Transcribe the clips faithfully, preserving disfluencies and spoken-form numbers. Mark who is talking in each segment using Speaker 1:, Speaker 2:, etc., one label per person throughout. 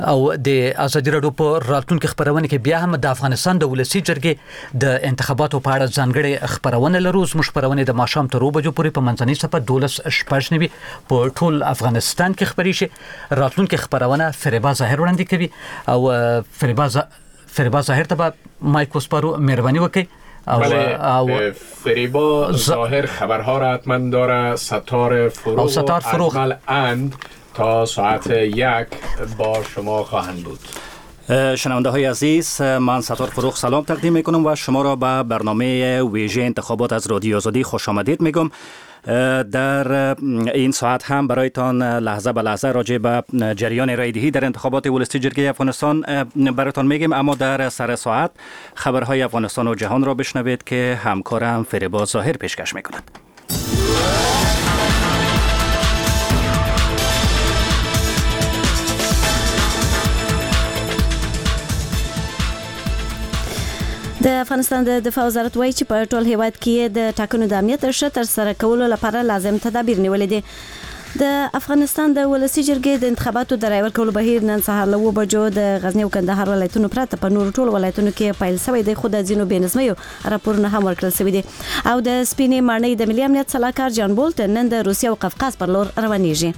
Speaker 1: او د ازادي راډیو په راتلونکو خبرونه کې بیا هم د افغانستان د ولسی جرګې د انتخاباتو په اړه ځانګړي خبرونه لرو. زموږ خبرونه د ماښام تر اوو بجو پورې په منځنۍ صفه دولس شپږ نوي په ټول افغانستان کې خبري شي. راتلونکو خبرونه فریبا ظاهر وړاندې کوي او فریبا فریبا ظاهر ته مایک وسپارو مهرباني وکړي.
Speaker 2: او بله فریبا ظاهر خبرها را حتما داره. ستار فروغ و
Speaker 1: ستار فروغ
Speaker 2: اجمل اند تا ساعت یک با شما خواهند بود.
Speaker 3: شنونده های عزیز، من ستار فروغ سلام تقدیم میکنم و شما را به برنامه ویژه انتخابات از رادیو آزادی خوش آمدید میگم. در این ساعت هم برایتان لحظه به لحظه راجع به جریان رایدهی در انتخابات ولسی جرگه افغانستان برایتان میگیم، اما در سر ساعت خبرهای افغانستان و جهان را بشنوید که همکارم فریبا ظاهر پیشکش میکند.
Speaker 4: د افغانستان د دفاع وزارت وایي چې په ټول هیواد کې د ټاکنو د امنیت ښه تر سره کولو لپاره لازم تدابیر نیولې دي. د افغانستان د ولسی جرګې د انتخاباتو د رای ورکولو بهیر نن سهار له اوو بجو د غزنی او کندهار ولایتونو پرته په نورو ټولو ولایتونو کې پیل شوی دی، خو د ځینو بې نظمیو راپورونه هم ورکړل شوي دي. او د سپینې ماڼۍ د ملي امنیت سلاکار جان بولټ نن د روسیې او قفقاز پر لور روانېږي.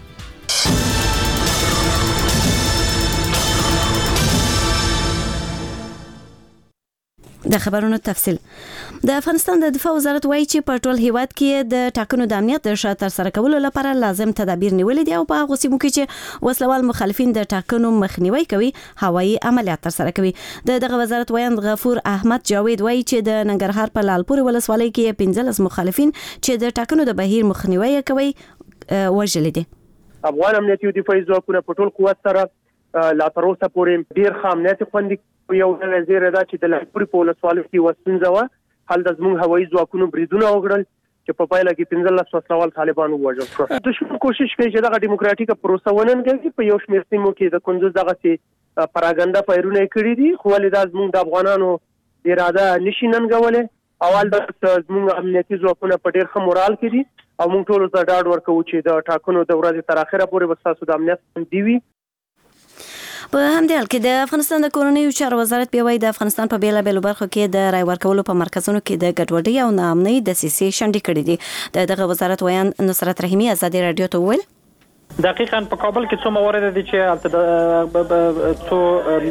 Speaker 4: د خبرونو تفصیل. د افغانستان د دفاع وزارت وایي چې په ټول هیواد کې د ټاکنو د امنیت د ښه تر سره کولو لپاره لازم تدابیر نیولې دي او په هغو سیمو کې چې وسلوال مخالفین د ټاکنو مخنیوي کوي هوایي عملیات تر سره کوي. د دغه وزارت وایند غفور احمد جاوید وایي چې د ننګرهار په لالپور ولسوالۍ کې پنځلس مخالفین چې د ټاکنو د بهیر مخنیوي کوي وژل دي.
Speaker 5: افغان امنیتي او دفاعي ځواکونه په ټول قوت سره لا تر اوسه پورې ډیر ښه امنیت خوندي یو ډول زیره دا چې د لالپور په ولسوالۍ کې وسنځه و حال د زموږ هوایي ځواکونو بریدونه وکړل چې په پایله کې پنځلس وسلوال طالبان ووژل شول. دښمن کوشش کوي چې دغه ډیموکراتیکه پروسه وننګوي. په یو شمېر سیمو کې د کندوز دغه سي پراګندا فایرونه کړی دي، خو ولې دا زموږ د افغانانو اراده نشي ننګولې. اول د زموږ امنیتي ځواکونه په ډیر ښه مورال کې دي او موږ ټول ته ډاډ ورکوو چې د ټاکنو د ورځې تر اخره پورې به ستاسو د امنیت خوندي وي.
Speaker 4: په همدې حال کې د افغانستان د کورنیو چارو وزارت بیا وایي د افغانستان په بیلابیلو برخو کې د رای ورکولو په مرکزونو کې د ګډوډۍ او ناامنۍ دسیسې شنډې کړې دي. د دغه وزارت ویان نصرت رحیمي ازادي راډیو ته وویل
Speaker 6: دقیقاً په کابل کې څو موارد دي چې څو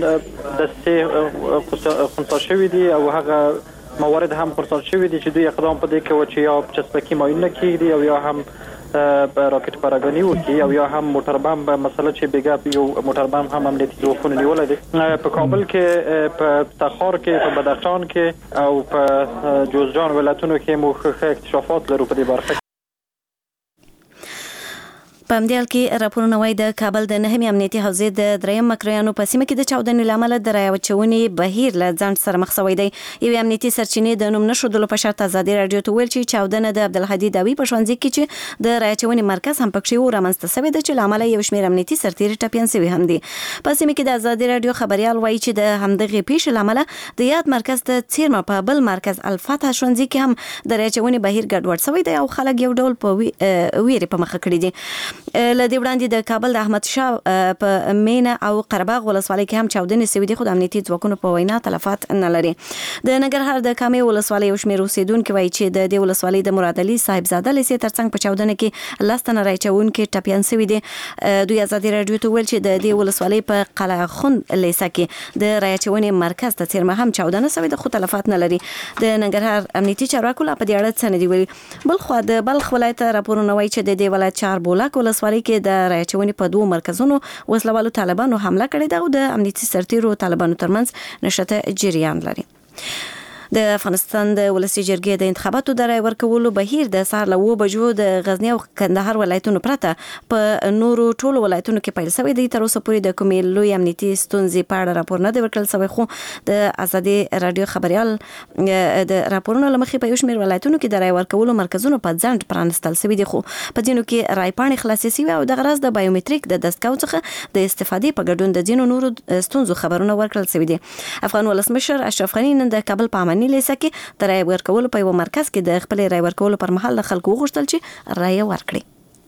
Speaker 6: دسیسې خنثی شوي دي او هغه موارد هم خنثی شوي دي چې دوی اقدام په دې کوي چې یا چسپکي معاینه کیږي او یا هم راکټ پاراګانی وکي او یا هم موټر بم به مسله چې بیګا یو موټر بم هم امنیتي ځواکونه نیولای دي. په کابل کې په تخار کې په بدخشان کې او په جوزجان ولایتونو کې مو ښه اکتشافات لرو په دې برخه.
Speaker 4: په همدې حال کې راپورونه وایي د کابل د نهمې امنیتي حوزې د دریم مکرویانو په سیمه کې د چاودنې له امله د رای اچونې بهیر له ځنډ سره مخ شوی دی. یوې امنیتي سرچینې د نوم نښودلو په شرط ازادي راډیو ته ویل چې چاودنه د عبدالهادي داوي په ښوونځي کې چې د رای اچونې مرکز هم پکښې و رامنځته شوې ده چې له امله یو شمېر امنیتي سرتېري ټپیان شوي هم دي. په سیمه کې د ازادي راډیو خبریال وایي چې د همدغې پیښې له امله د یاد مرکز د څیرمه په بل مرکز الفتح ښوونځي کې هم د رای اچونې بهیر ګډوډ شوی دی او خلک یو ډول په ویرې په مخه کړي دي. له دې وړاندې د کابل د احمد شاه په مینه او قرباغ ولسوالۍ کې هم چاودنې شوې دي، خو د امنیتي ځواکونو په وینا تلفات نه لري. د ننګرهار د کامې ولسوالۍ یو شمېر اوسېدونکي وایي چې د دې ولسوالۍ د مراد علي صاحبزاده لیسې ترڅنګ په چاودنه کې لس تنه رای اچوونکي ټپیان شوي دي. دوی ازادي راډیو ته ویل چې د دې ولسوالۍ په قلعه خون لیسه کې د رای اچونې مرکز ته څیرمه هم چاودنه شوې ده، خو تلفات نه لري. د ننګرهار امنیتي چارواکو لا په دې اړه څه نه دي ویلي. بل خوا د بلخ ولایت راپورونه وایي چې د دې ولایت چاربولاک ولسوالۍ کې د رای اچونې په دوه مرکزونو وسلوالو طالبانو حمله کړې ده او د امنیتي سرتیرو طالبانو ترمنځ نښته جریان لري. د افغانستان د ولسی جرګې د انتخاباتو د رای ورکولو بهیر د سهار له اوو بجو د غزنی او کندهار ولایتونو پرته په نورو ټولو ولایتونو کې پیل شوی دی. تر اوسه پورې د کومې لوی امنیتي ستونزې په اړه راپور نه دی ورکړل شوی، خو د ازادي راډیو خبریال د راپورونو له مخې په یو شمېر ولایتونو کې د رای ورکولو مرکزونو په ځنډ پرانستل شوي دي، خو په ځینو کې رای پاڼې خلاصې شوي او دغه راز د بایومتریک د دستګاو څخه د استفادې په ګډون د ځینو نورو ستونزو خبرونه ورکړل شوي دي. افغان ولسمشر اشرف غني نن د کابل په لیسه کې د رای ورکولو په یو مرکز کې د خپل رای ورکولو پر مهال د خلکو وغوښتل چې رای ورکړي.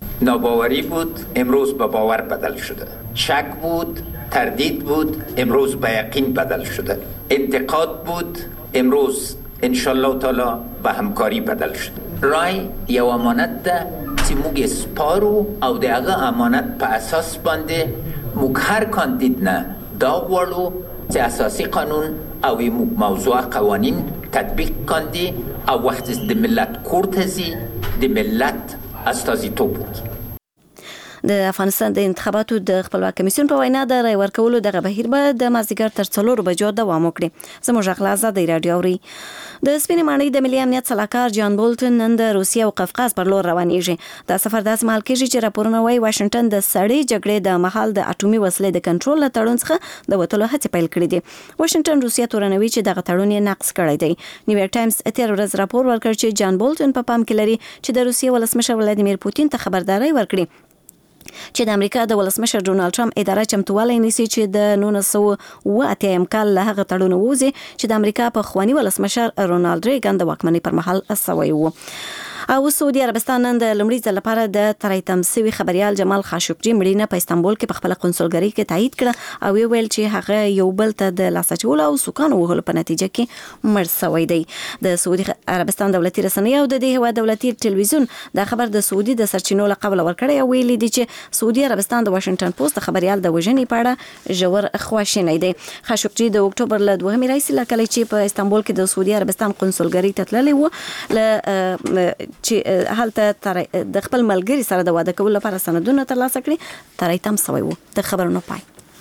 Speaker 7: ناباوری بود، امروز به باور بدل شده. شک بود، تردید بود، امروز به یقین بدل شده. انتقاد بود، امروز انشالله تعالی به همکاری بدل شده. رای یو امانت ده چې موږ سپارو او د هغه امانت په اساس باندې موږ هر کاندید نه دا غواړو چې اساسي قانون او موضوع قوانین تطبیق کاندي او وخت د ملت کور ته ځي د ملت استازیتوب وکړي.
Speaker 4: د افغانستان د انتخاباتو د خپلواک کمیسیون په وینا د رای ورکولو دغه بهیر به د مازدیګر تر څلورو بجو دوام وکړي. زموږ غلا آزادۍ راډیو اوري. د سپینې ماڼۍ د ملي امنیت سلاکار جان بولټن نن د روسیې او قفقاز پر لور روانېږي. دا سفر داسې مهال کېږي چې راپورونه وايي واشنګټن د سړې جګړې د مهال د اټومي وسلې د کنټرول له تړون څخه د وتلو هڅې پیل کړې دي. واشنګټن روسیه تورنوي چې دغه تړون یې نقض کړی دی. نیویارک ټایمز تیر ورځ راپور ورکړ چې جان بولټن په پام کې لري چې د روسیې ولسمشر ولادیمیر پوتین ته خبرداري ورکړي چې د امریکا د ولسمشر ډونالد ټرمپ اداره چمتووالی نیسي چې د نولس سوه اوه اتیا کال له هغه تړون ووځي چې د امریکا په خواني ولسمشر رونالد ریګن د واکمنۍ پر مهال سوی و. او سعودي عربستان نن د لومړي ځل لپاره د تریتم سوي خبريال جمال خاشقجي مړینه په استانبول کې په خپل قونسلګرۍ کې تایید کړه او ویل چې هغه یو بل ته د لاسچول او سکان وهلو په نتیجه کې مړ شوی دی. د سعودي عربستان دولتي رسنۍ او د دې هوا دولتي ټلویزیون دا خبر د سعودي د سرچینو له قبل ورکړی او ویلي دی چې سعودي عربستان د واشنگټن پوسټ خبريال د وژنې په اړه ژور خواشینی دی. خاشقجي د اکتوبر له دوهمې راځي لکه چې په استانبول کې د سعودي عربستان قونسلګرۍ ته تللی و ل چې هلته د خپل ملګری سره د واده کولو لپاره سندونه ترلاسه کړي. تریتم سوی و. د خبرونو پای.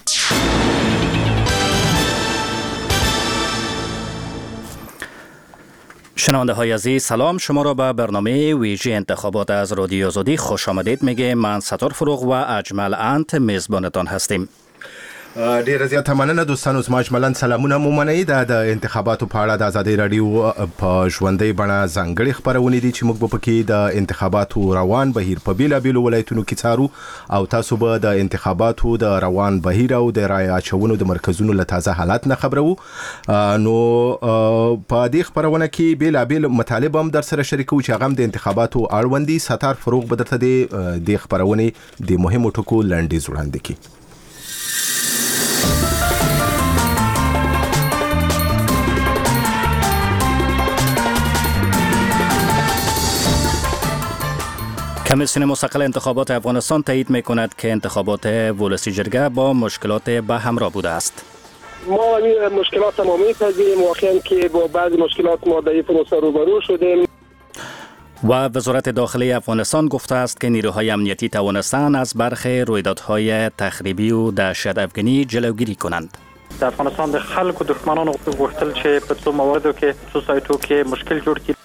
Speaker 3: شنونده های عزیز سلام، شما را به برنامه ویژه انتخابات از رادیو آزادی خوش آمدید میگه. من ستار فروغ و اجمل انت میزبانتان هستیم.
Speaker 8: ډیره زیاته مننه دوستانو، زما اجملاً سلامونه مو منئ. دا د انتخاباتو په اړه د ازادۍ راډیو په ژوندۍ بڼه ځانګړې خپرونې دي چې موږ به پکې د انتخاباتو روان بهیر په بیلابیلو ولایتونو کې څارو او تاسو به د انتخاباتو د روان بهیر او د رای اچونو د مرکزونو له تازه حالات نه خبرو. نو په دې خپرونه کې بیلابیل مطالب هم در سره شریکو چې هغه د انتخاباتو اړوند دي. ستار فروغ به درته د خپرونې د مهمو ټکو لنډیز وړاندې کړي.
Speaker 3: کمیسیون مستقل انتخابات افغانستان تایید میکند که انتخابات ولسی جرگه با مشکلات به همراه بوده است.
Speaker 9: ما این مشکلات ما می‌پذیریم، واقعا که با بعضی مشکلات ما در این پروسه روبرو شدیم.
Speaker 3: و وزارت داخلی افغانستان گفته است که نیروهای امنیتی توانستند از برخی رویدادهای تخریبی و دهشت افغانی جلوگیری کنند.
Speaker 6: در افغانستان د خلکو دښمنانو غوښتل چې په څو مواردو کې څو سایتو کې مشکل جوړ کړي.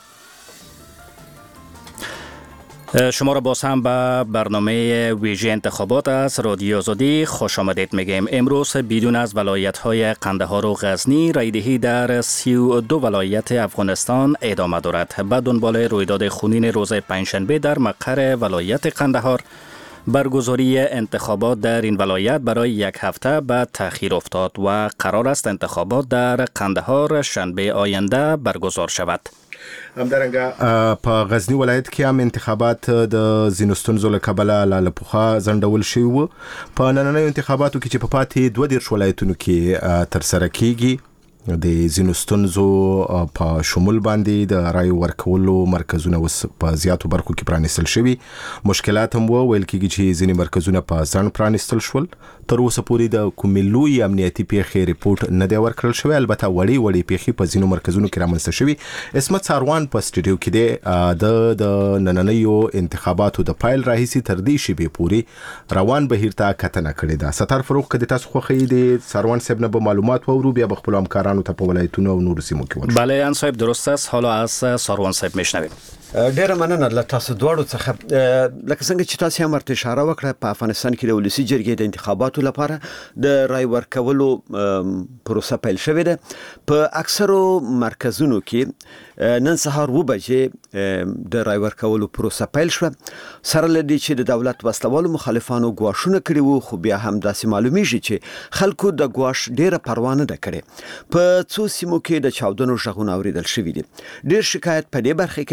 Speaker 3: شما را باز هم به برنامه ویژه انتخابات از رادیو آزادی خوش آمدید میگیم. امروز بیرون از ولایت‌های قندهار و غزنی رایدهی در سی و دو ولایت افغانستان ادامه دارد. به دنبال رویداد خونین روز پنجشنبه در مقر ولایت قندهار، برگزاری انتخابات در این ولایت برای یک هفته به تأخیر افتاد و قرار است انتخابات در قندهار شنبه آینده برگزار شود.
Speaker 8: همدارنګه په غزنی ولایت کې هم انتخابات د ځینو ستونزو له کبله لاله پوخا ځنډول شوي وو. په نننیو انتخاباتو کې چې په پاتې دوه دېرش ولایتونو کې ترسره کیږي د ځینو ستونزو په شمول باندې د رای ورکولو مرکزونه اوس په زیاتو برخو کې پرانیستل شوي. مشکلات هم ویل کېږي چې ځینې مرکزونه په ځنډ پرانیستل شول. تر اوسه پورې د کومې لوی امنیتي پیښې ریپورت نه دی ورکړل شوی. البته وړې وړې پیښې په ځینو مرکزونو کې رامنځته شوي. اسمت ساروان په سټوډیو کې دی. د د نننیو انتخاباتو د پایل راهیسي تر دې شیبې پورې روان بهیر ته کتنه کړې ده. ستار فروغ که د تاسو خوښوي د ساروان صاحب نه به معلومات واورو، بیا به خپلو همکارانو ته په ولایتونو او نورو سیمو کې ورشو.
Speaker 3: بله ان صاحب درست است. حالا از ساروان صاحب میشنویم.
Speaker 10: ډیره مننه له تاسو دواړو څخه. لکه څنګه چې تاسو هم ورته اشاره وکړه، په افغانستان کې د ولسی جرګې د انتخاباتو لپاره د رای ورکولو پروسه پیل شوې ده. په اکثرو مرکزونو کې نن سهار و بجې د رای ورکولو پروسه پیل شو. سره لدی چې د دولت وسلوالو مخالفانو ګواښونه کړي وو، خو بیا هم داسې معلومیږي چې خلکو د ګواښ ډیره پروا نه ده کړې. په څو سیمو کې د چاودنو غږونه اوریدل شوي دي. ډیر شکایت په دې برخه کې دی چې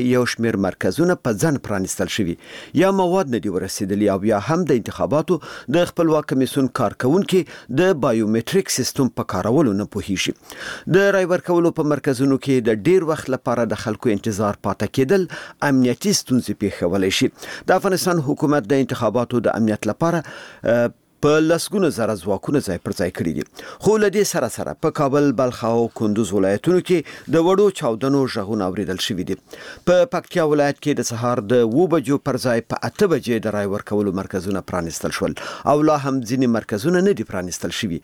Speaker 10: کې یو شمېر مرکزونه په ځنډ پرانیستل شوي یا مواد نه دي ورسېدلي او یا هم د انتخاباتو د خپلواک کمیسیون کارکونکي د بایومټریک سیستم په کارولو نه پوهیږي. د رای ورکولو په مرکزونو کې د ډیر وخت لپاره د خلکو انتظار پاتې کېدل امنیتي ستونزې پیښولی شي. د افغانستان حکومت د انتخاباتو د امنیت لپاره په لسګونه زره ځواکونه ځای پر ځای کړي دي. خو له دې سره سره په کابل، بلخ او کندوز ولایتونو کې د وړو چاودنو غږونه اوریدل شوي دي. په پکتیا ولایت کې د سهار د اوه بجو پر ځای په اته بجې د رای ورکولو مرکزونه پرانیستل شول او لا هم ځینې مرکزونه نه دي پرانیستل شوي.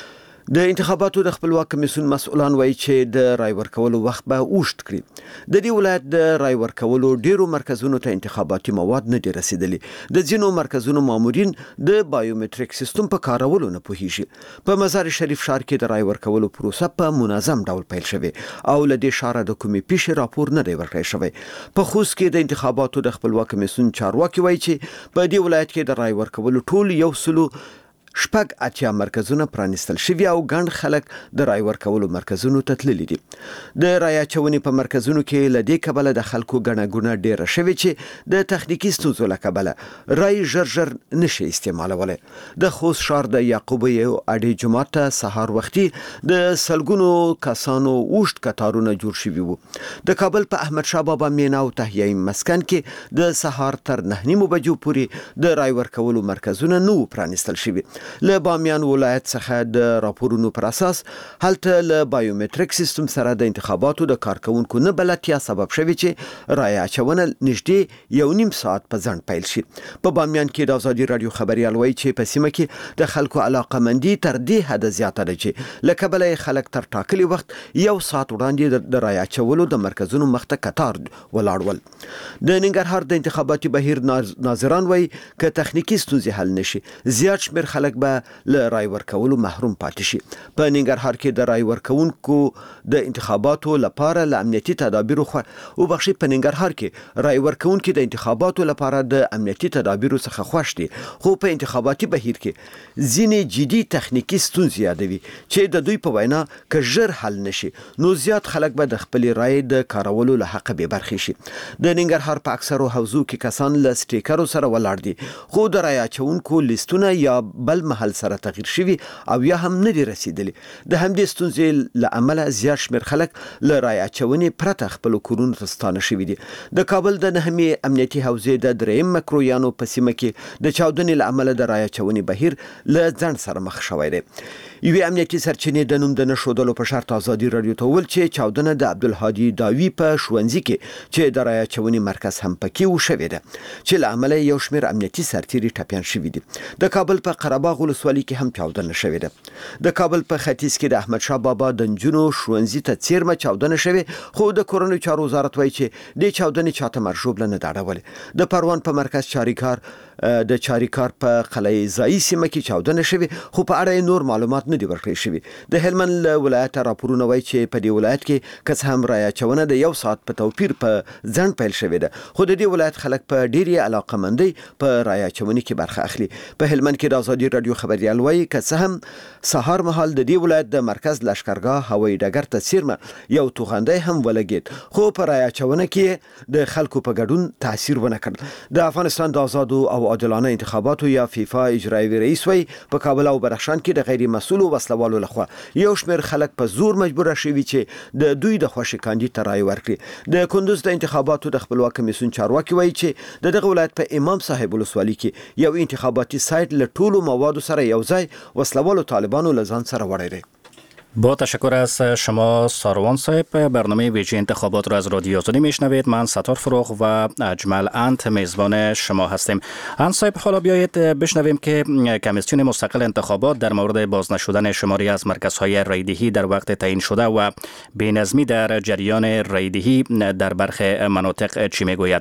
Speaker 10: د انتخاباتو د خپلواک کمیسیون مسؤلان وایي چې د رای ورکولو وخت به اوږد کړي. د دې ولایت د رای ورکولو ډیرو مرکزونو ته انتخاباتي مواد نه دي رسیدلي. د ځینو مرکزونو مامورین د بایومټریک سیستم په کارولو نه پوهیږي. په مزار شریف ښار کې د رای ورکولو پروسه په منظم ډول پیل شوې او له دې ښاره د کومې پیښې راپور نه دی ورکړی شوی. په خوست کې د انتخاباتو د خپلواک کمیسیون چارواکي وایي چې په دې ولایت کې د رای ورکولو ټول یو سلو شپږ اتیا مرکزونه پرانیستل شوي او ګڼ خلک د رای ورکولو مرکزونو ته تللي دي. د رای اچونې په مرکزونو کې له دې کبله د خلکو ګڼه ګوڼه ډیره شوې چې د تخنیکي ستونزو له کبله رای ژر ژر نشي استعمالولی. د خوست ښار د یعقوبیو اډې جومات ته سهار وختي د سلګونو کسانو اوږد کتارونه جوړ شوي وو. د کابل په احمد شاه بابا مینا او تحیایي مسکن کې د سهار تر نهه نیمو بجو پورې د رای ورکولو مرکزونه نه وو پرانیستل شوي. له بامیان ولایت څخه د راپورونو پر اساس هلته له بایومټریک سیستم سره د انتخاباتو د کارکونکو نه بلدتیا سبب شوی چې رای اچونه نږدې یو نیم ساعت په ځنډ پیل شي. په بامیان کې د ازادي راډیو خبريال وایي چې په سیمه کې د خلکو علاقمندي تر دې حد زیاته ده چې له کبله خلک تر ټاکلي وخت یو ساعت وړاندې د رای اچولو د مرکزونو مخته کتار ولاړول. د ننګرهار د انتخاباتي بهیر ناظران وایي که تخنیکي ستونزې حل نشي زیات شمېر خلک به له رای ورکولو محروم پاتې شي. په ننګرهار کې د رای ورکونکو د انتخاباتو لپاره له امنیتي تدابیرو خو او بخښي په ننګرهار کې رای ورکونکو د انتخاباتو لپاره د امنیتي تدابیرو څخه خوښ دي. خو په انتخاباتي بهیر کې ځینې جدي تخنیکي ستونزې یادوي چې د دوی په وینا که ژر حل نشي نو زیات خلک به د خپل رای د کارولو له حق بې برخې شي. د ننګرهار په اکثرو حوزو کې کسان له سټیکرو سره ولاړ دي خو د رای اچونکو لیستونه یا بل محل سره تغییر شوي او یا هم نه دي رسیدلي. د همدې ستونزې له امله زیات شمېر خلک له رای اچونې پرته خپلو کورونو ته ستانه شوي دي. د کابل د نهمې امنیتي حوزې د دریم مکرویانو په سیمه کې د چاودنې له امله د رای اچونې بهیر له ځنډ سره مخ شوی دی. یوې امنیتي سرچینې د نوم د نه ښودلو په شرط ازادي راډیو ته وویل چې چاودنه د عبدالهادي داوي په ښوونځي کې چې د رای اچونې مرکز هم پکې وشوې ده چې له امله یو شمېر امنیتي سرتیري ټپیان شوي دي. د کابل په قرهباغ ولسوالۍ کې هم چاودنه شوې ده. د کابل په ختیځ کې د احمد شاه بابا د نجونو ښوونځي ته څیرمه چاودنه شوې خو د کورنیو چارو وزارت وایي چې دې چاودنې چاته مرژوبله نه ده اړولې. د پروان په مرکز چاریکار د چاریکار په قلعه ځایي سیمه کې چاودنه شوې خو په اړه یې نور معلومات نه دي ورکړل شوي. د هلمند ولایت راپورونه وایي چې په دې ولایت کې که څه هم رای اچونه د یو ساعت په توپیر په ځنډ پیل شوې ده خو د دې ولایت خلک په ډېرې علاقمندۍ په رای اچونې کې برخه اخلي. په هلمند کې د ازادي راډیو خبريال وایي که څه هم سهار مهال د دې ولایت د مرکز لشکرګاه هوایي ډګر ته څیرمه یو توغندی هم ولګېد خو په رای اچونه کې د خلکو په ګډون تاثیر ونه کړ. د افغانستان د آزادو او عادلانه انتخاباتو یا فیفا اجرایي رئیس وایي په کابل او بدخشان کې د غیر مسؤلو وسلوالو لخوا یو شمېر خلک په زور مجبور شوي چې د دوی د خوښې کاندید ته رای ورکړي. د کندوز د انتخاباتو د خپلواک کمیسیون چارواکي وایي چې د دغه ولایت په امام صاحب ولسوالۍ کې یو انتخاباتي سایت له ټولو موادو سره یو ځای وسلوالو طالبانو له ځان سره وړی دی.
Speaker 3: با تشکر از شما ساروان صاحب. برنامه ویژه انتخابات را از رادیو آزادی میشنوید. من ستار فروغ و اجمل انت میزبان شما هستیم. انت صاحب حالا بیایید بشنویم که کمیسیون مستقل انتخابات در مورد باز نشدن شماری از مرکزهای رایدهی در وقت تعیین شده و بی‌نظمی در جریان رایدهی در برخی مناطق چی میگوید.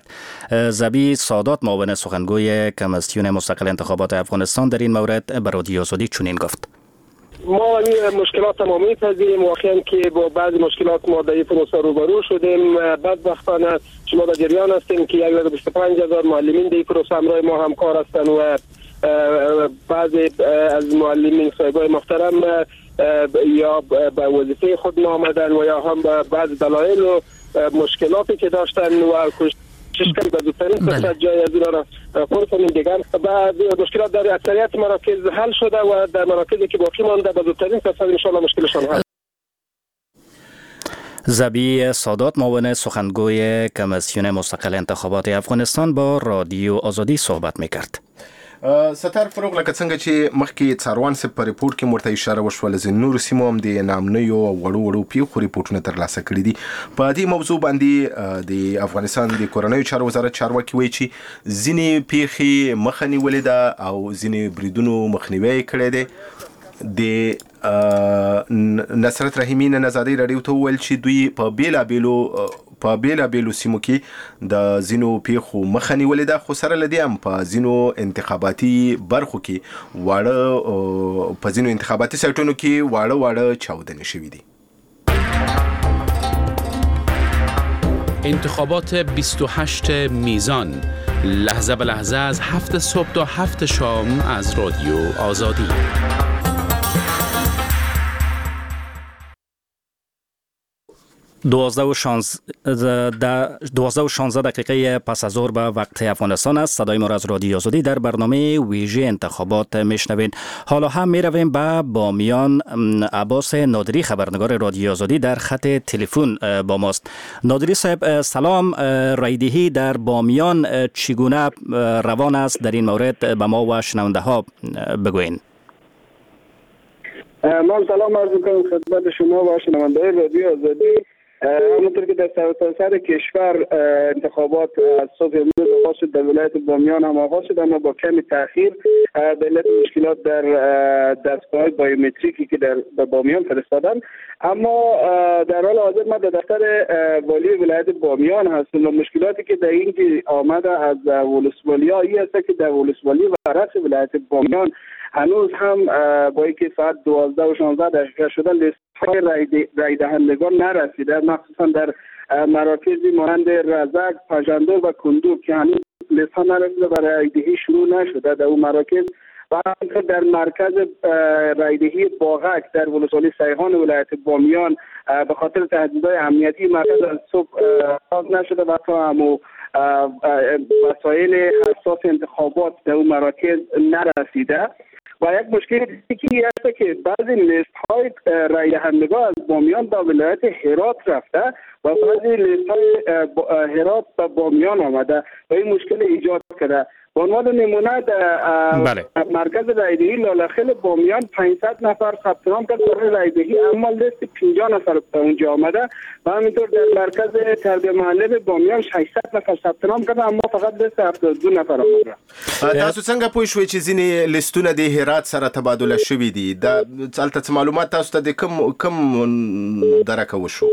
Speaker 3: زبی سادات معاون سخنگوی کمیسیون مستقل انتخابات افغانستان در این مورد به رادیو آزادی چنین گفت:
Speaker 9: ما این مشکلات ما میپذیریم. واقعا که با بعضی مشکلات ما در این پروسه روبرو شدیم. بدبختانه شما در جریان هستیم که یک بیست و پنج هزار معلمین در این پروسه همراه ما همکار هستند و بعضی از معلمین صاحبای محترم یا به وظیفه خود نامدن و یا هم به بعض دلایل و مشکلاتی که داشتن و کوشش کردن به زودترین فرصت جای از اینا را پر کنیم. دیگر بعض مشکلات در اکثریت مراکز حل شده و در مراکزی که باقی مانده به زودترین فرصت ان شاء الله مشکلشان حل.
Speaker 3: زبی سادات معاون سخنگوی کمیسیون مستقل انتخابات افغانستان با رادیو آزادی صحبت میکرد.
Speaker 8: ستار فروغ لکه څنګه چې مخکې څاروان سپ په ریپورت کې مرته اشاره وشول چې نور سیمو هم د نامنیو وړو وړو پیښو ریپورتونه ترلاسه کړي دي. په دې موضوع باندې د افغانستان د کورنیو چارو وزارت چارواکي وایي چې ځینې پیښې مخه نیولې ده او ځینې بریدونو مخنیوی کړی دی. د نصرت رحیمی نه ازادي رادیو ته ویل چې دوی په بیلا بیلو په بیلا بیلو سیمو کې د زینو پیښو مخه نیولې ده، خو سره لدی هم په زینو انتخاباتي برخو کې واړه په زینو انتخاباتي سایټونو کې واړه واړه چاودنې شوې دي.
Speaker 11: انتخابات بیست و هشت میزان لحظه به لحظه از هفت صبح تا هفت شام از رادیو آزادی.
Speaker 3: دوازده و شانزده دقیقه پس از ظهر به وقت افغانستان است. صدای ما را از رادیو آزادی در برنامه ویژه انتخابات میشنوین. حالا هم میرویم به بامیان. عباس نادری خبرنگار رادیو آزادی در خط تلفن با ماست. نادری صاحب سلام. رایدهی در بامیان چگونه روان است؟ در این مورد به ما و شنونده ها بگوین.
Speaker 9: من سلام عرض می‌کنم خدمت شما و شنونده رادیو آزادی. همونطور که در سراسر کشور انتخابات از صبح امروز آغاز شد، در ولایت بامیان هم آغاز شد اما با کمی تاخیر به علت مشکلات در دستگاه بایومتریکی که در بامیان فرستادن. اما در حال حاضر ما در دفتر والی ولایت بامیان هستیم و مشکلاتی که در اینجا آمده از ولسوالی‌ها این است که در ولسوالی و رأس ولایت بامیان هنوز هم با اینکه ساعت دوازده و شانزده دقیقه شده لیست های رای دهندگان نرسیده، مخصوصا در مراکزی مانند رزک، پاژاندور و کندور که هنوز لیست ها نرسیده و رای دهی شروع نشده در اون مراکز. و در مرکز رایدهی باغک در ولسوالی سیغان ولایت بامیان به خاطر تهدیدهای امنیتی مرکز از صبح باز نشده و تا همو وسایل حساس انتخابات در اون مراکز نرسیده. و یک مشکل دیگه است که بعضی لیست های رای دهندگان از بامیان به ولایت هرات رفته و بعضی لیست های هرات به بامیان آمده و این مشکل ایجاد کرده. به عنوان نمونه در مرکز رایدهی لالخیل بامیان پانصد نفر ثبت نام کرد برای رایدهی، اما لیست پنجاه نفر اونجا آمده و همینطور در مرکز تربیه محله بامیان ششصد نفر ثبت نام کرد اما فقط لیست هفتاد و دو نفر آمده.
Speaker 8: تاسو څنګه پوه شوئ چې ځینې لیستونه د هرات سره تبادله شوي دي؟ دا هلته معلومات تاسو ته د کم کم درکه وشو؟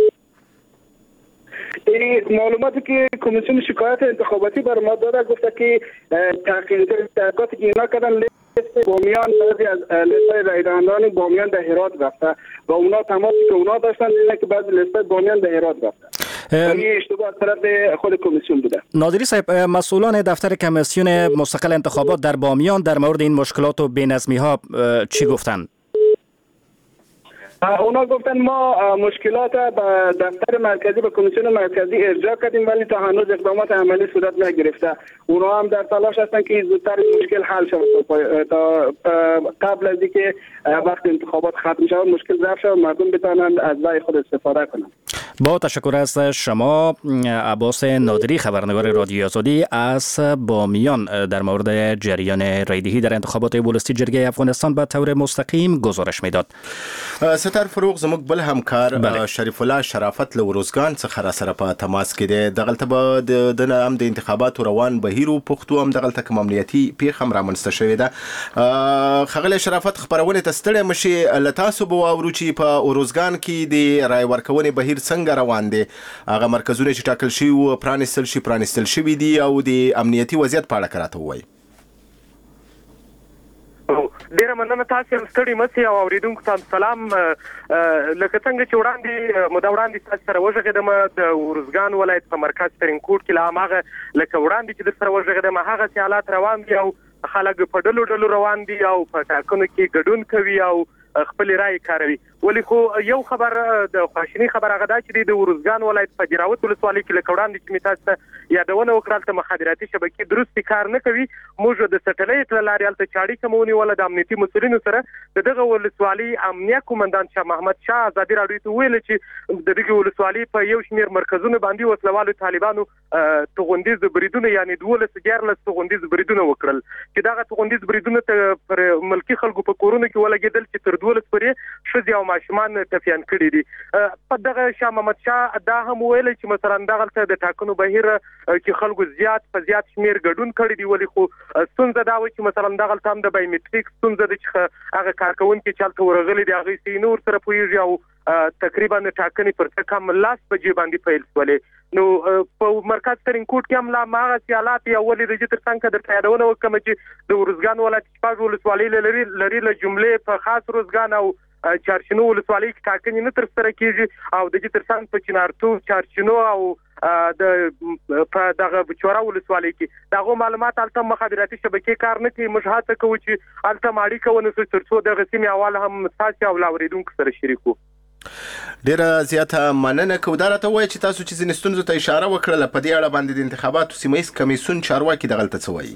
Speaker 9: این معلوماتی که کمیسیون شکایت انتخاباتی بر ما داده گفته که تحقیقاتی که اینا کردن لیست بامیان بعضی از لیست‌های رای دهندگان بامیان در هرات رفته و اونا تماسی که اونا داشتن دیدن که بعضی لیست‌های بامیان در هرات رفته. این اشتباه از طرف خود کمیسیون بوده.
Speaker 3: نادری صاحب، مسئولان دفتر کمیسیون مستقل انتخابات در بامیان در مورد این مشکلات و بی‌نظمی‌ها چی گفتند؟
Speaker 9: اونا گفتن ما مشکلات به دفتر مرکزی به کمیسیون مرکزی ارجاع کردیم ولی تا هنوز اقدامات عملی صورت نگرفته. اونا هم در تلاش هستن که زودتر مشکل حل شود تا قبل از اینکه وقت انتخابات ختم شود مشکل رفع شود و مردم بتوانند از رای خود استفاده کنند.
Speaker 3: با تشکر از شما عباس نادری خبرنگار رادیو آزادی از بامیان در مورد جریان رایدهی در انتخابات ولسی جرگه افغانستان به طور مستقیم گزارش میداد.
Speaker 8: ستار فروغ زموږ بل همکار شریف الله شرافت له وروزګان څخه را سره په تماس کې دی. دغلته به د هم د انتخاباتو روان بهیر او پښتو هم دغلته کوم امنیتي پیښه هم رامنځته شوې ده. ښاغلی شرافت، خبرونه ته ستړی مشي، له تاسو به واورو چې په وروزګان کې د رای ورکونې بهیر څنګه روان دی؟ هغه مرکزونه چې ټاکل شوي وو پرانیستل شي پرانیستل شوي دي او د امنیتي وضعیت په اړه راته ووایي.
Speaker 5: ډیره مننه تاسو هم ستړي مسي او اوریدونکو ته سلام. لکه څنګه چې وړاندې مو دا وړاندې تاسو سره وژغېدم د ورزګان ولایت په مرکز ترینکوټ کې لا هغه لکه وړاندې چې در سره وژغېدم هغه حالات روان دي او خلک په ډلو ډلو روان دي او په ټاکنو کې ګډون کوي او خپل رائے کاروي. ولی خو یو خبر د خواشنی خبر هغه دا چې د ورزګان ولایت په جراوت ولسوالۍ کې لکه وړاندې چې تاسو یادونه وکړل ته مخابراتي شبکې درست کار نه کوي. موږ د سټلایټ لارې الته چاړي کومونی ولا د امنیتي مسؤلینو سره دغه ولسوالۍ امنیه کومندان شاه محمد شاه آزادي راډیو ته ویل چې دغه ولسوالۍ په یو شمیر مرکزونو باندې وسلوالو طالبانو توغندیز بریدونه یعنی دولس ګیرلس توغندیز بریدونه وکړل چې دغه توغندیز بریدونه ته پر ملکی خلکو په کورونو کې ولګیدل چې تر دولس پورې شذ او ماشومان تفیان کړي دي. په دغه شاه محمد شاه دا هم ویل چې مثلا دغه د ټاکنو بهیر چې خلکو زیات په زیات شمیر ګډون کړي دي. ولی خو ستونزه دا و چې مثلا دغه تام د بایومټریک ستونزه د هغه کارکونکو چې چلته ورغلي دي هغه سي نور سره پویږي او تقریبا ټاکنې پر کم لاس بجې باندې پیل شولې. نو په مرکز ترینکوټ کې هم لا ماغه سیالات یا ولې د جتر څنګه د یادونه وکم چې د ورزګان ولایت شپږ ولسوالۍ لري لري له جملې په خاص ورزګان او چارشنو ولسوالۍ کې ټاکنې نه تر سره کیږي او د جتر څنګه په چنارتو چارشنو او د په دغه بچورا ولسوالۍ کې دغه معلومات الته مخابراتي شبکې کار نه کوي. مشاهده کوي چې الته ماړي کوي نو ترڅو د غسیمي اول هم تاسو او لاوریدونکو سره شریکو.
Speaker 8: ډیره زیاته مننه کوم. دا راته وایي چې تاسو چې زینستونزو ته اشاره وکړه په دې اړه باندې د انتخاباتو سیمه ایز کمیسیون چارواکي دغه څه وایي.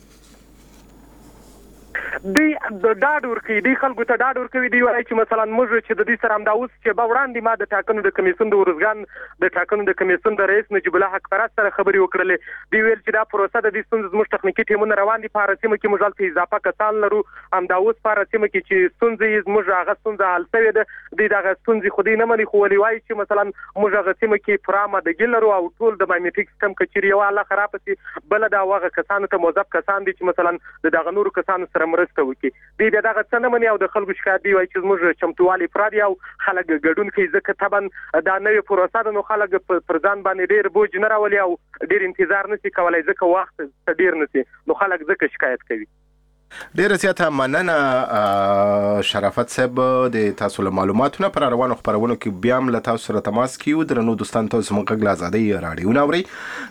Speaker 5: دی د ډاډ ورکوي دی خلکو ته ډاډ ورکوي دی وایي چې مثلا موږ چې د دې سره همدا اوس چې به وړاندې ما د ټاکنو د کمیسیون د ورزګان د ټاکنو د کمیسیون د رئیس نجیب الله حق پرست سره خبرې وکړلې. دی ویل چې دا پروسه د دې ستونزې زموږ تخنیکي ټیمونه روان دي. په هر سیمه کې موږ هلته اضافه کسان لرو. همدا اوس په هر سیمه کې چې ستونزې زموږ هغه ستونزه حل شوې ده دی دغه ستونزې خو دې نه مني خو ولې وایي چې مثلا موږ هغه سیمه کې پوره آمادګي لرو او ټول د بایومټریک سیستم کچېرې یو الله خراب شي بل دا هغه کسانو ته موظف کسان دي چې مثلا د دغه نورو کسانو سره مرسته وکړي. دی بیا دغه څه نه مني او د خلکو شکایت دی وایي چې زموږ چمتووالي پوره دي او خلک ګډون کوي ځکه طبعا دا نوې پروسه ده نو خلک پر ځان باندې ډېر بوج نه راولي او ډېر انتظار نه شي کولی ځکه وخت ډېر نه شي نو خلک ځکه شکایت کوي.
Speaker 8: ډیره زیاته مننه شرافت صاحب د تاسو له معلوماتونو پر روانو خبرونو کې بیا هم له تاسو سره تماس کیو. درنو دوستان تاسو زموږ غږ آزادۍ راډیو ناوري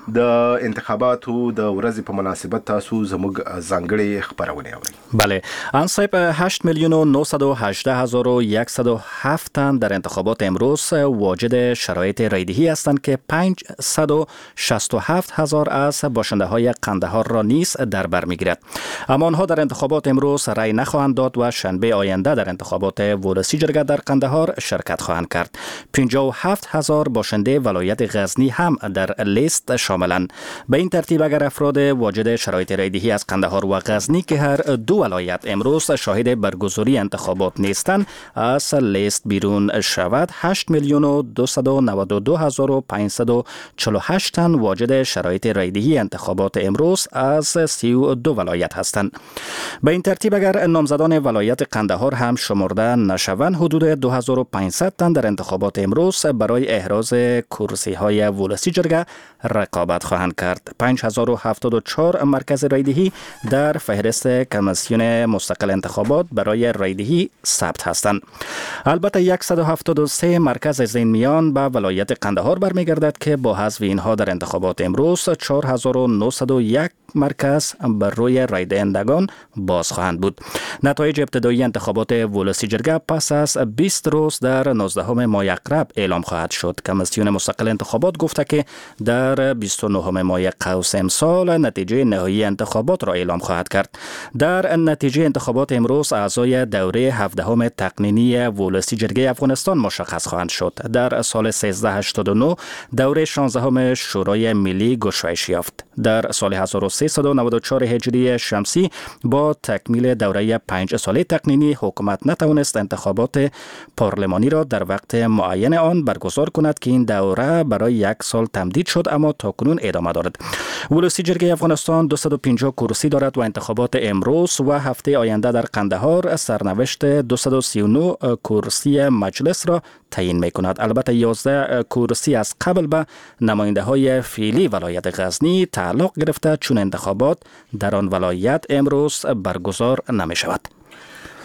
Speaker 8: د انتخاباتو د ورځې په مناسبت تاسو زموږ ځانګړي خبرونه اوري.
Speaker 3: بله آن صاحب هشت میلیون و نهصد و هجده هزار و صد و هفت تن در انتخابات امروز واجد شرایط رایدهی هستند که پانصد و شصت و هفت هزار از باشنده های قندهار را نیز در بر میگیرد. اما آنها در انتخابات امروز رای نخواهند داد و شنبه آینده در انتخابات ولسی جرگه در قندهار شرکت خواهند کرد. پنجاه و هفت هزار باشنده ولایت غزنی هم در لیست شاملند. به این ترتیب اگر افراد واجد شرایط رایدهی از قندهار و غزنی که هر دو ولایت امروز شاهد برگزاری انتخابات نیستند از لیست بیرون شود، هشت میلیون و دویست و نود و دو هزار و پانصد و چهل و هشت تن واجد شرایط رایدهی انتخابات امروز از سی و دو ولایت هستند. به این ترتیب اگر نامزدان ولایت قندهار هم شمرده نشوند، حدود دو هزار و پانصد تن در انتخابات امروز برای احراز کرسی های ولسی جرگه رقابت خواهند کرد. پنج هزار و هفتاد و چهار مرکز رایدهی در فهرست کمیسیون مستقل انتخابات برای رایدهی ثبت هستند. البته صد و هفتاد و سه مرکز از این میان به ولایت قندهار برمیگردد که با حذف اینها در انتخابات امروز چهار هزار و نهصد و یک مرکز بر روی رای دهندگان باز خواهند بود. نتایج ابتدایی انتخابات ولسی جرگه پس از بیست روز در نوزدهم ماه اقرب اعلام خواهد شد. کمیسیون مستقل انتخابات گفته که در بیست و نهم ماه قوس امسال نتیجه نهایی انتخابات را اعلام خواهد کرد. در نتیجه انتخابات امروز اعضای دوره هفدهم تقنینی ولسی جرگه افغانستان مشخص خواهند شد. در سال سیزده هشتاد و نه دوره شانزدهم شورای ملی گشایش یافت. در سال هزار و سیصد و نود و چهار هجری شمسی با تکمیل دوره پنج ساله تقنینی حکومت نتوانست انتخابات پارلمانی را در وقت معین آن برگزار کند که این دوره برای یک سال تمدید شد اما تاکنون ادامه دارد. ولسی جرگه افغانستان دویست و پنجاه کرسی دارد و انتخابات امروز و هفته آینده در قندهار سرنوشت دویست و سی و نه کرسی مجلس را تعیین می کند. البته یازده کرسی از قبل به نماینده های فعلی ولایت غزنی تعلق گرفته چون انتخابات در آن ولایت امروز برگزار نمی شود.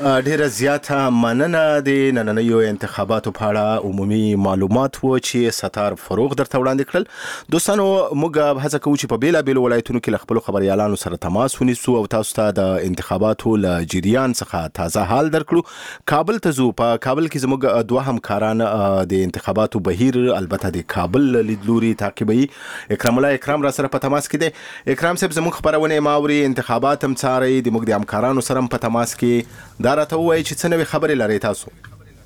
Speaker 8: ډیره زیاته مننه د نننیو انتخاباتو په اړه عمومي معلومات و چې ستار فروغ درته وړاندې کړل. دوستانو موږ هڅه کوو چې په بیلا بیل ولایتونو کې له خپل خبريالانو سره تماس ونیسو او تاسو ته د انتخاباتو له جریان څخه تازه حال درکړو. کابل ته زو. په کابل کې زموږ دوه همکاران د انتخاباتو بهیر البته د کابل لیدلوري تعقیبوي. اکرام الله اکرام را سره په تماس کې دی. اکرام صاحب زموږ خبرونه ماوري انتخابات هم څاري د موږ د همکارانو سره په تماس کې دا راته وایي چې څه نوې خبرې لري تاسو؟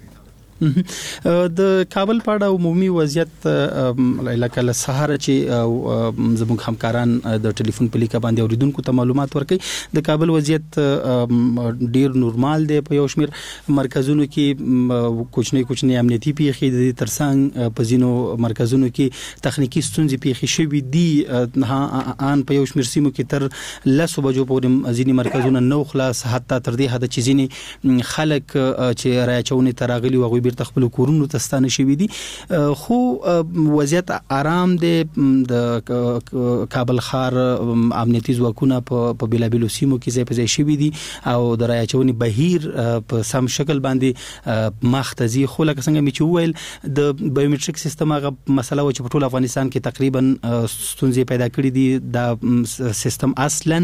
Speaker 12: د کابل په اړه عمومي وضعیت لکه له سهار چې زموږ همکاران د ټلیفون په لیکه باندې اوریدونکو ته معلومات ورکړي. د کابل وضعیت ډیر نورمال دی. په یو شمیر مرکزونو کې کوچنی کوچنی امنیتي پیښې د ترڅنګ په ځینو مرکزونو کې تخنیکی ستونزې پیښې شوې دي. ان په یو شمیر سیمو کې تر لسو بجو پورې ځینې مرکزونه نو خلاص، حتی تر دې حد چې ځینې خلک چې راچونې تراغلي وغوي بیرته خپل کورونو ته ستانه شوي دي. خو وضعیت آرام دی. د کابل ښار امنیتي ځواکونه په بیلابیلو سیمو کې ځای په ځای شوي دي او د راچونې بهیر په سم شکل باندې مخ ته ځي. خو لکه څنګه مې چې وویل د بایومټریک سیستم هغه مسله و چې په ټول افغانستان کې تقریبا ستونزې پیدا کړې دي. دا سیستم اصلا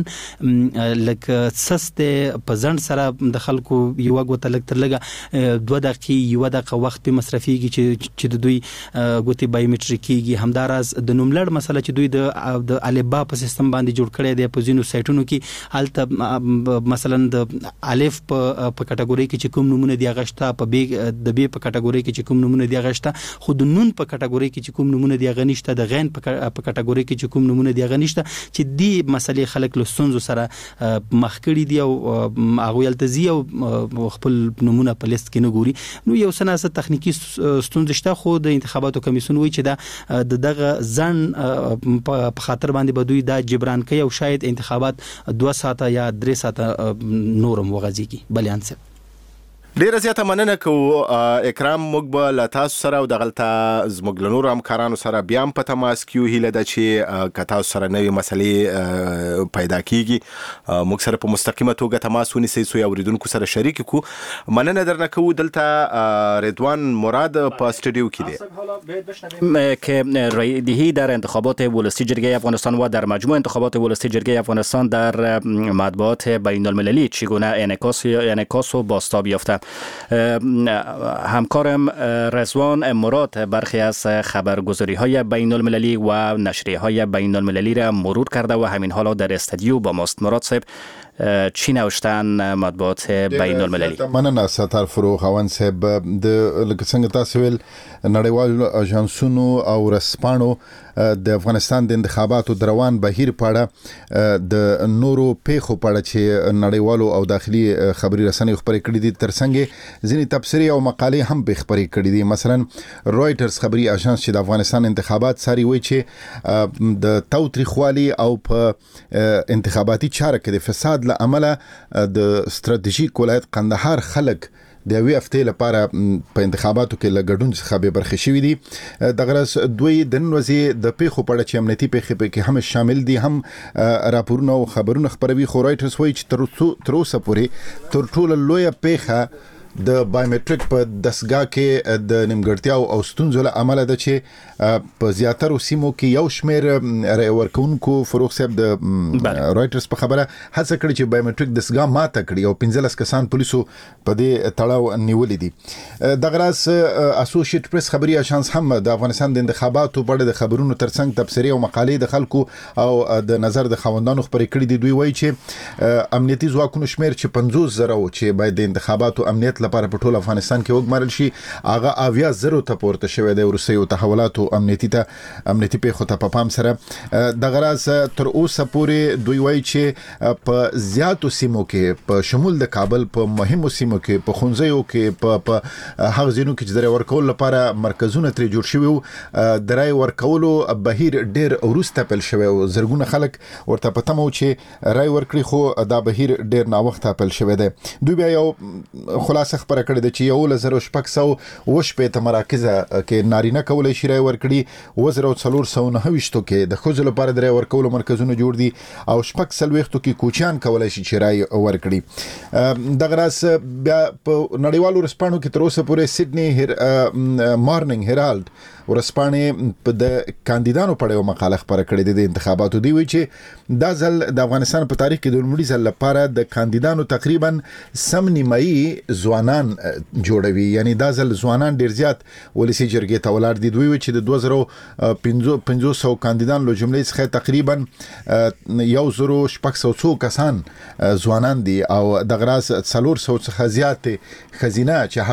Speaker 12: لکه سست په ځند سره د خلکو یو غوته لګ تر لګه دوه دقیقې یو دغه وخت په مصرفيږي چې چې د دوی ګوتې بایومټریکيږي. همدارس د نوملړ مسله چې دوی د د الفبا په سیستم باندې جوړ کړی دی. په ځینو سایټونو کې الته مثلا د الف په په کټګوري کې چې کوم نمونه دی غشته، په بی د بی په کټګوري کې چې کوم نمونه دی غشته، خو د نون په کټګوري کې چې کوم نمونه دی غنښته، د غین په کټګوري کې چې کوم نمونه دی غنښته، چې دی مسلې خلک له ستونزو سره مخ کړي دي او هغه یلتزي او خپل نمونه په لیست کې نه ګوري. نو یو سناسه تخنیکی ستونزې شته، خو د انتخاباتو کمیسیون وایي چې دا دغه ځن په خاطر باندې به دوی دا جبران کوي او شاید انتخابات دوه ساعته یا درې ساعته نورم وغځيږي. بلیان څه
Speaker 8: ډیره زیاته مننه کوو. اکرام موږ به له تاسو سره او دغلته زموږ له نورو همکارانو سره بیا هم په تماس کیو. هیله ده چې که تاسو سره نوې مسلې پیدا کیږي موږ سره په مستقیمه توګه تماس ونیسئ څو اوریدونکو سره شریک کو. مننه درنه کوو. دلته رضوان مراد په استودیو کې دی
Speaker 3: که رایدهی در انتخابات ولسی جرگه افغانستان و در مجموع انتخابات ولسی جرگه افغانستان در مطبوعات بین المللی چگونه انعکاس انعکاس و بازتاب یافته. همکارم رضوان مراد برخی از خبرگزاری های بین المللی و نشریه های بین المللی را مرور کرده و همین حالا در استودیو با ماست. مراد صاحب چی نوشتن مطبوعات بین المللی؟
Speaker 13: مننه ستار فروغ خوان صاحب. د لکه څنګه تاسو ویل نړیوالو اژانسونو او رسپانو د افغانستان د انتخاباتو دروان بهیر پاړه د نورو پیښو پاړه چې نړیوالو او داخلي خبري رسنۍ خبرې کړې دي ترڅنګ ځینې تبصرې او مقالې هم به خبرې کړې دي. مثلا رويټرز خبري اژانس چې د افغانستان انتخابات ساري وایي چې د تاوتریخوالي او په انتخاباتي چاره کې د فساد له عمله د ستراتیژیک ولایت قندهار خلک د یوې هفتې لپاره په انتخاباتو کې له ګډون څخه به برخه شوي دي. د غرض دوی د نن ورځې د پیښو په اړه چې امنیتي پیښې پکې هم شامل دي هم راپورونه او خبرونه خبروي. خو رایټرز وایي چې تر اوسه پورې تر ټولو لویه پیښه د بایومټریک په دستګاه کې د نیمګړتیاو او ستونزو له امله ده چې په زیاترو سیمو کې یو شمیر رای ورکوونکو فروغ صاحب د رایټرز په خبره هڅه کړې چې بایومټریک دستګاه ماته کړي او پنځلس کسان پولیسو په دې تړاو نیولې دي. د غراس اسوسییټ پریس خبري اژانس هم د افغانستان د انتخاباتو په اړه د خبرونو ترڅنګ تبصرې او مقالې د خلکو او د نظر د خوندانو خبرې کړې دي. دوی وایي چې امنیتي ځواکونو شمیر چې پنځوس زره و چې باید د انتخاباتو امنیت لپاره په ټول افغانستان کې وګمارل شي هغه اویا زره ته پورته شوی دی. روسیو تحولاتو امنیتي ته امنیتي پیښو ته په پام سره د غراس تر اوسه پورې دوی وایي چې په زیاتو سیمو کې په شمول د کابل په مهمو سیمو کې په خونځیو کې په هغه ځینو کې چې د رای ورکولو لپاره مرکزونه ترې جوړ شوي وو د رای ورکولو بهیر ډېر وروسته پیل شوی و. زرګونه خلک ورته په تمه و چې رای ورکړي خو دا بهیر ډېر ناوخته پیل شوی دی. دوی بیا یو خلاصه راس خبره کړې ده چې یو لزر شپږ سو وش په تمراکز کې نارینه کولای شي رای ورکړي وزر او څلور سو نه وشتو کې د خوځلو لپاره د رای ورکولو مرکزونه جوړ دي او شپږ سلويختو کې کوچان کولای شي چې رای ورکړي. دغه راس بیا په نړیوالو ورسپانو کې تر اوسه پورې سیدنی مارننګ هیرالد ورسپانې په د کاندیدانو په اړه مقاله خبره کړې ده د انتخاباتو دی وی چې دا ځل د افغانستان په تاریخ کې د لومړي ځل لپاره د کاندیدانو تقریبا سم نیمایي ځوانان جوړوي، یعنی دا ځل ځوانان ډیر زیات ولسی جرګې ته ولاړ دي. دوی وی چې د دوه زره پنځوس سو کاندیدان له جملې څخه تقریبا یو زره شپږ سو څو کسان ځوانان دي او د غراس څلور سو څخه زیات خزینه چې